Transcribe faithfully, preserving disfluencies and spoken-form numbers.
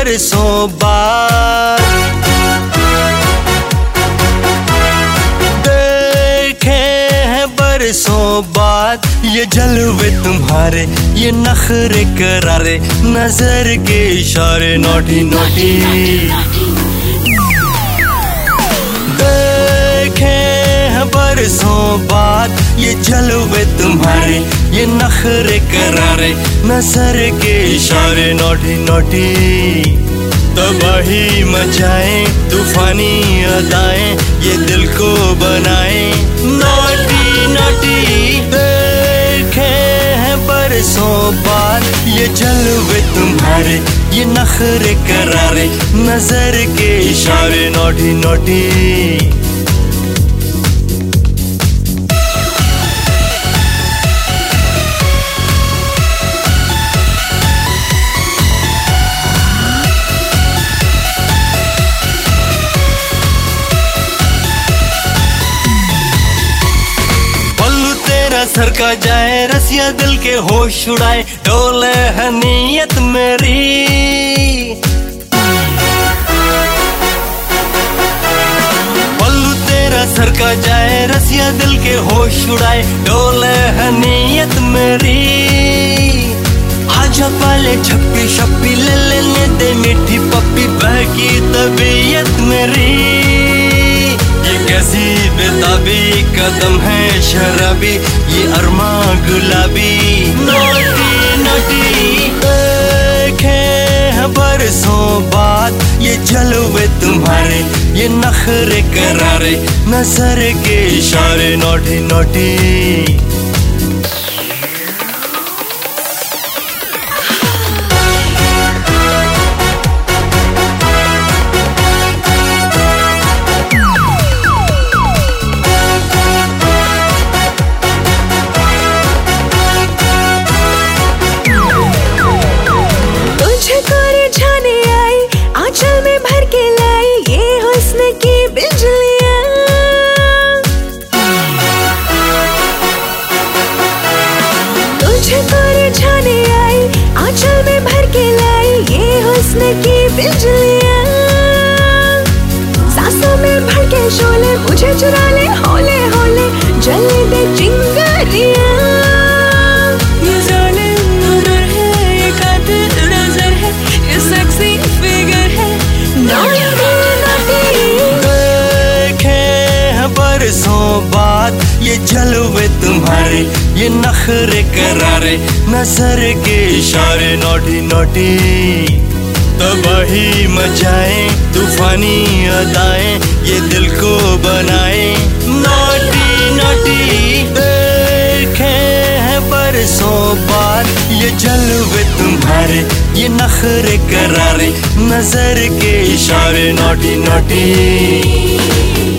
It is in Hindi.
बरसों बाद, देखे हैं बरसों बाद ये जलवे तुम्हारे, ये नखरे करारे, नजर के इशारे नोटी नोटी। देखे हैं बरसों बाद ये जलवे तुम्हारे, ये नखरे करारे, नजर के इशारे नोटी नोटी। तबाही मचाए तूफानी अदाएं, ये दिल को बनाए नोटी नोटी। देखे हैं बरसों बाद ये जलवे तुम्हारे, ये नखरे करारे, नजर के इशारे नोटी नोटी। सर का जाए रसिया दिल के होश उड़ाए, डोले है नीयत मेरी। पल्लू तेरा सर का जाए रसिया दिल के होश उड़ाए, डोले है नीयत मेरी। आजा पाले छप्पी छप्पी ले लेने दे मीठी पप्पी, बहकी तबीयत मेरी। ये कैसी बेताबी कदम है शराबी, ये अरमा गुलाबी नोटी नोटी। देखे हैं बरसों बाद ये जलवे तुम्हारे, ये नखरे करारे, नजर के इशारे नोटी नोटी। की बिजलियां सांसों में भर के शोले, मुझे चुरा ले होले होले, जलने दे चिंगारियां। ये जालिम नजर है, ये कातिल नजर है, ये सेक्सी फिगर है नोटी नोटी। देखे हैं बरसों बाद ये जलवे तुम्हारे, ये नखरे करारे, नजर के इशारे नोटी नोटी। तबाही मचाए तूफानी अदाएं, ये दिल को बनाए नोटी नोटी। देखे हैं बरसों बाद ये जलवे तुम्हारे, ये नखरे करारे, नजर के इशारे नोटी नोटी।